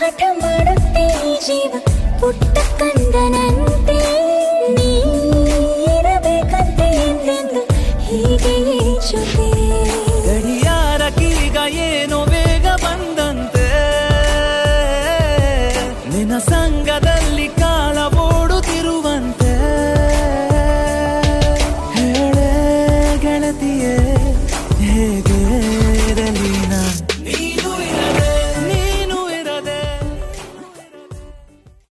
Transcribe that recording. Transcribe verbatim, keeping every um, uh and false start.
ಹಠ ಮಾಡುತ್ತೆ ಈ ಜೀವ ಪುಟ್ಟ ಕಂದನಂತೆ ನೀರಬೇಕಂತೆ ಎಂದೆಂದು ಹೀಗೆ ಜೊತೆ ಗಡಿಯಾರಕ್ಕೀಗ ಏನೋ ವೇಗ ಬಂದಂತೆ ನಿನ್ನ ಸಂಗದಲ್ಲಿ ಕಾಲ ಓಡುತ್ತಿರುವಂತೆ ಹೇಳೆ ಗೆಳತಿಯೇ ಹೇಗೆ